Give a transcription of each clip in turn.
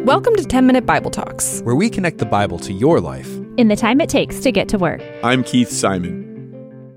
Welcome to 10-Minute Bible Talks, where we connect the Bible to your life in the time it takes to get to work. I'm Keith Simon.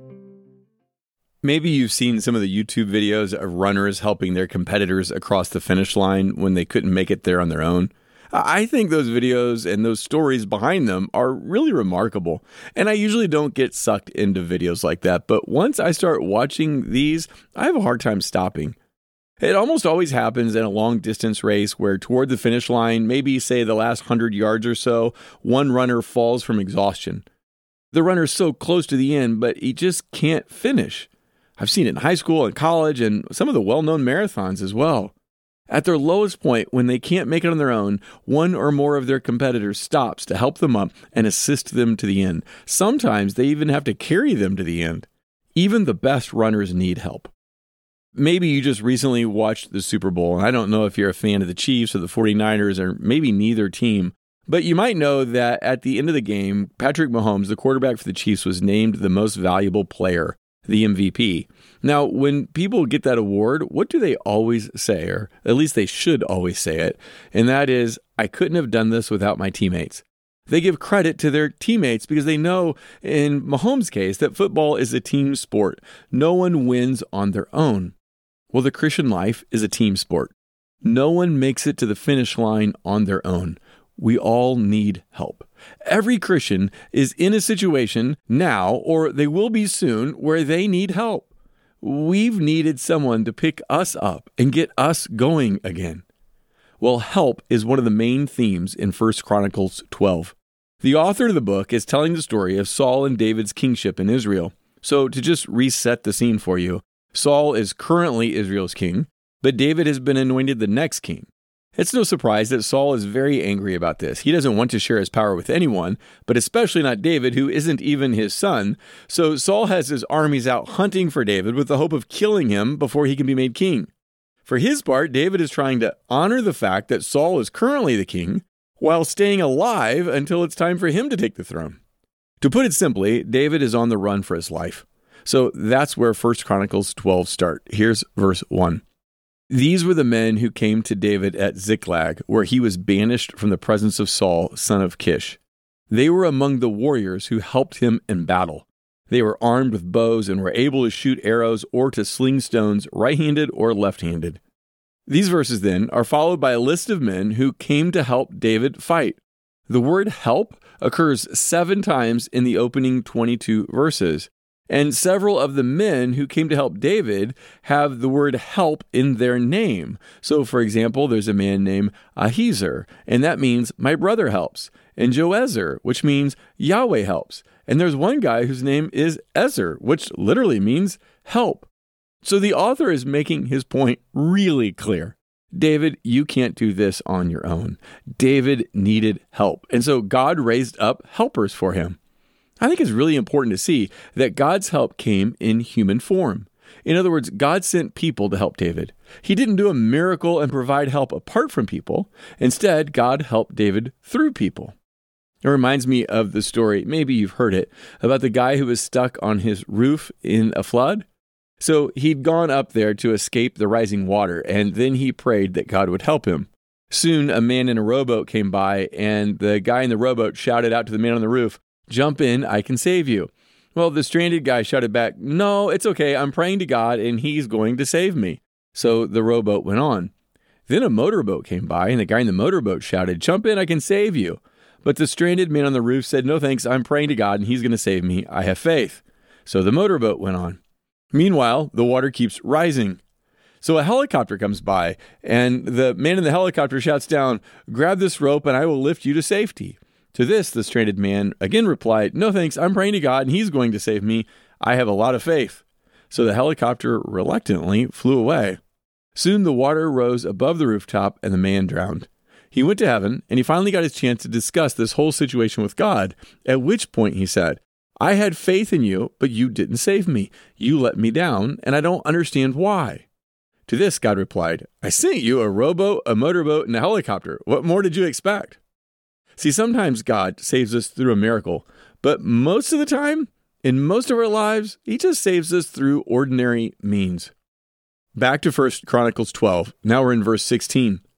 Maybe you've seen some of the YouTube videos of runners helping their competitors across the finish line when they couldn't make it there on their own. I think those videos and those stories behind them are really remarkable, and I usually don't get sucked into videos like that, but once I start watching these, I have a hard time stopping. It almost always happens in a long-distance race where toward the finish line, maybe say the last 100 yards or so, one runner falls from exhaustion. The runner's so close to the end, but he just can't finish. I've seen it in high school and college and some of the well-known marathons as well. At their lowest point, when they can't make it on their own, one or more of their competitors stops to help them up and assist them to the end. Sometimes they even have to carry them to the end. Even the best runners need help. Maybe you just recently watched the Super Bowl, and I don't know if you're a fan of the Chiefs or the 49ers or maybe neither team, but you might know that at the end of the game, Patrick Mahomes, the quarterback for the Chiefs, was named the most valuable player, the MVP. Now, when people get that award, what do they always say, or at least they should always say it, and that is, I couldn't have done this without my teammates. They give credit to their teammates because they know, in Mahomes' case, that football is a team sport. No one wins on their own. Well, the Christian life is a team sport. No one makes it to the finish line on their own. We all need help. Every Christian is in a situation now, or they will be soon, where they need help. We've needed someone to pick us up and get us going again. Well, help is one of the main themes in 1 Chronicles 12. The author of the book is telling the story of Saul and David's kingship in Israel. So to just reset the scene for you, Saul is currently Israel's king, but David has been anointed the next king. It's no surprise that Saul is very angry about this. He doesn't want to share his power with anyone, but especially not David, who isn't even his son. So Saul has his armies out hunting for David with the hope of killing him before he can be made king. For his part, David is trying to honor the fact that Saul is currently the king while staying alive until it's time for him to take the throne. To put it simply, David is on the run for his life. So that's where 1 Chronicles 12 start. Here's verse 1. These were the men who came to David at Ziklag, where he was banished from the presence of Saul, son of Kish. They were among the warriors who helped him in battle. They were armed with bows and were able to shoot arrows or to sling stones right-handed or left-handed. These verses then are followed by a list of men who came to help David fight. The word help occurs 7 times in the opening 22 verses. And several of the men who came to help David have the word help in their name. So, for example, there's a man named Ahiezer, and that means my brother helps. And Joezer, which means Yahweh helps. And there's one guy whose name is Ezer, which literally means help. So the author is making his point really clear. David, you can't do this on your own. David needed help. And so God raised up helpers for him. I think it's really important to see that God's help came in human form. In other words, God sent people to help David. He didn't do a miracle and provide help apart from people. Instead, God helped David through people. It reminds me of the story, maybe you've heard it, about the guy who was stuck on his roof in a flood. So he'd gone up there to escape the rising water, and then he prayed that God would help him. Soon, a man in a rowboat came by, and the guy in the rowboat shouted out to the man on the roof, "Jump in, I can save you." Well, the stranded guy shouted back, "No, it's okay. I'm praying to God and he's going to save me." So the rowboat went on. Then a motorboat came by and the guy in the motorboat shouted, "Jump in, I can save you." But the stranded man on the roof said, "No thanks, I'm praying to God and he's going to save me. I have faith." So the motorboat went on. Meanwhile, the water keeps rising. So a helicopter comes by and the man in the helicopter shouts down, "Grab this rope and I will lift you to safety." To this, the stranded man again replied, "No thanks, I'm praying to God and he's going to save me. I have a lot of faith." So the helicopter reluctantly flew away. Soon the water rose above the rooftop and the man drowned. He went to heaven and he finally got his chance to discuss this whole situation with God, at which point he said, "I had faith in you, but you didn't save me. You let me down and I don't understand why." To this, God replied, "I sent you a rowboat, a motorboat, and a helicopter. What more did you expect?" See, sometimes God saves us through a miracle, but most of the time, in most of our lives, he just saves us through ordinary means. Back to 1 Chronicles 12. Now we're in verse 16.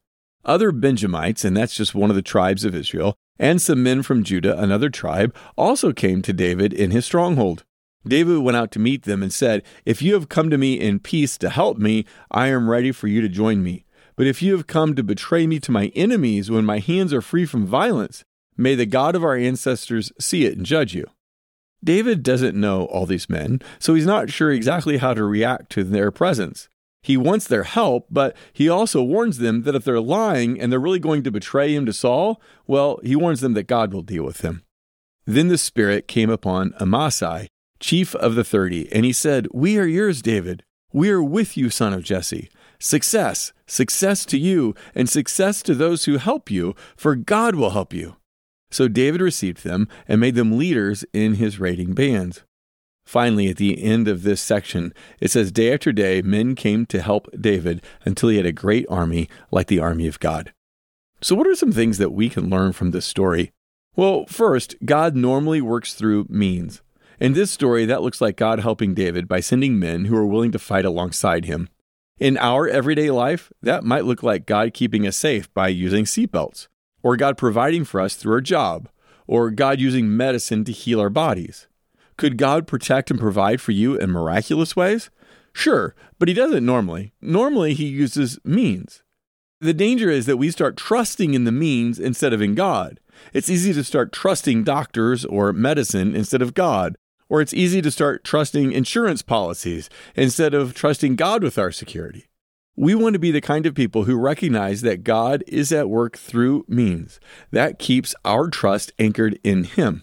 Other Benjamites, and that's just one of the tribes of Israel, and some men from Judah, another tribe, also came to David in his stronghold. David went out to meet them and said, "If you have come to me in peace to help me, I am ready for you to join me. But if you have come to betray me to my enemies when my hands are free from violence, may the God of our ancestors see it and judge you." David doesn't know all these men, so he's not sure exactly how to react to their presence. He wants their help, but he also warns them that if they're lying and they're really going to betray him to Saul, well, he warns them that God will deal with them. Then the Spirit came upon Amasai, chief of the 30, and he said, "We are yours, David. We are with you, son of Jesse. Success, success to you, and success to those who help you, for God will help you." So David received them and made them leaders in his raiding bands. Finally, at the end of this section, it says, "Day after day, men came to help David until he had a great army like the army of God." So what are some things that we can learn from this story? Well, first, God normally works through means. In this story, that looks like God helping David by sending men who are willing to fight alongside him. In our everyday life, that might look like God keeping us safe by using seatbelts, or God providing for us through our job, or God using medicine to heal our bodies. Could God protect and provide for you in miraculous ways? Sure, but he doesn't normally. Normally, he uses means. The danger is that we start trusting in the means instead of in God. It's easy to start trusting doctors or medicine instead of God. Or it's easy to start trusting insurance policies instead of trusting God with our security. We want to be the kind of people who recognize that God is at work through means. That keeps our trust anchored in him.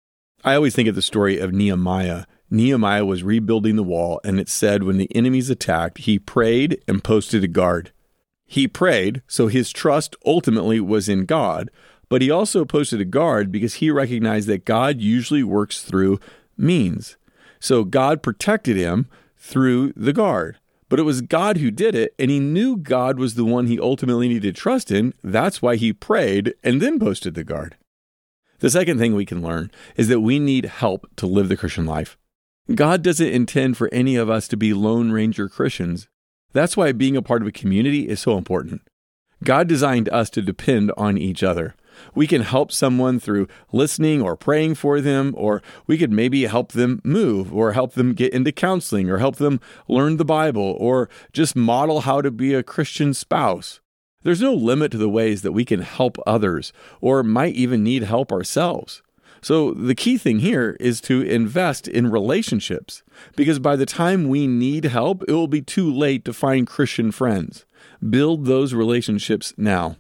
I always think of the story of Nehemiah. Nehemiah was rebuilding the wall, and it said when the enemies attacked, he prayed and posted a guard. He prayed, so his trust ultimately was in God, but he also posted a guard because he recognized that God usually works through means. So God protected him through the guard. But it was God who did it, and he knew God was the one he ultimately needed to trust in. That's why he prayed and then posted the guard. The second thing we can learn is that we need help to live the Christian life. God doesn't intend for any of us to be Lone Ranger Christians. That's why being a part of a community is so important. God designed us to depend on each other. We can help someone through listening or praying for them, or we could maybe help them move or help them get into counseling or help them learn the Bible or just model how to be a Christian spouse. There's no limit to the ways that we can help others or might even need help ourselves. So the key thing here is to invest in relationships, because by the time we need help, it will be too late to find Christian friends. Build those relationships now.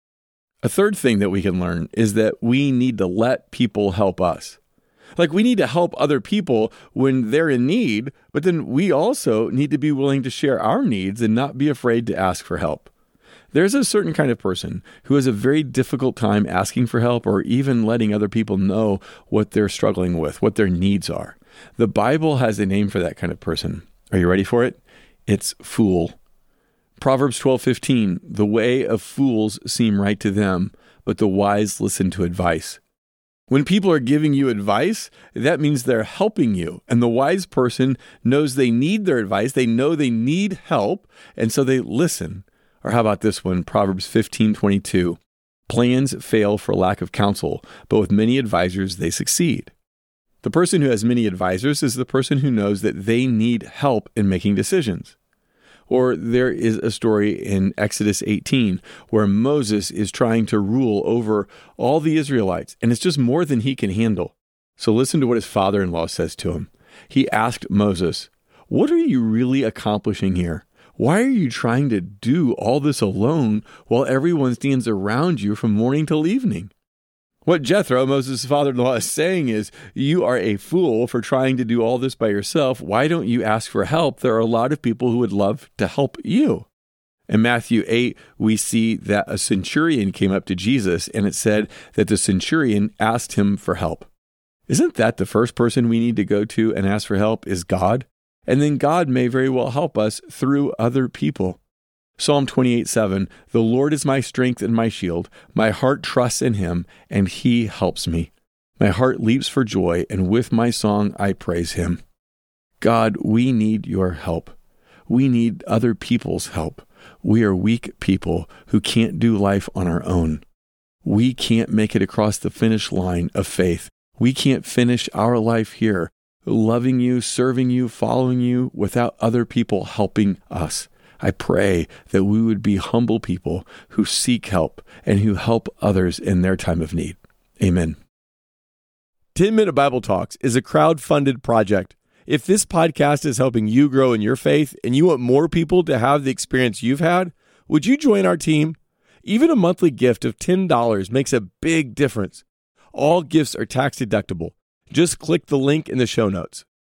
A third thing that we can learn is that we need to let people help us. Like, we need to help other people when they're in need, but then we also need to be willing to share our needs and not be afraid to ask for help. There's a certain kind of person who has a very difficult time asking for help or even letting other people know what they're struggling with, what their needs are. The Bible has a name for that kind of person. Are you ready for it? It's fool. Proverbs 12:15, "The way of fools seem right to them, but the wise listen to advice." When people are giving you advice, that means they're helping you. And the wise person knows they need their advice. They know they need help, and so they listen. Or how about this one? Proverbs 15:22, "Plans fail for lack of counsel, but with many advisors they succeed." The person who has many advisors is the person who knows that they need help in making decisions. Or there is a story in Exodus 18 where Moses is trying to rule over all the Israelites, and it's just more than he can handle. So listen to what his father-in-law says to him. He asked Moses, "What are you really accomplishing here? Why are you trying to do all this alone while everyone stands around you from morning till evening?" What Jethro, Moses' father-in-law, is saying is, you are a fool for trying to do all this by yourself. Why don't you ask for help? There are a lot of people who would love to help you. In Matthew 8, we see that a centurion came up to Jesus, and it said that the centurion asked him for help. Isn't that the first person we need to go to and ask for help is God? And then God may very well help us through other people. Psalm 28:7, "The Lord is my strength and my shield. My heart trusts in him, and he helps me. My heart leaps for joy, and with my song I praise him." God, we need your help. We need other people's help. We are weak people who can't do life on our own. We can't make it across the finish line of faith. We can't finish our life here, loving you, serving you, following you, without other people helping us. I pray that we would be humble people who seek help and who help others in their time of need. Amen. 10-Minute Bible Talks is a crowd-funded project. If this podcast is helping you grow in your faith and you want more people to have the experience you've had, would you join our team? Even a monthly gift of $10 makes a big difference. All gifts are tax deductible. Just click the link in the show notes.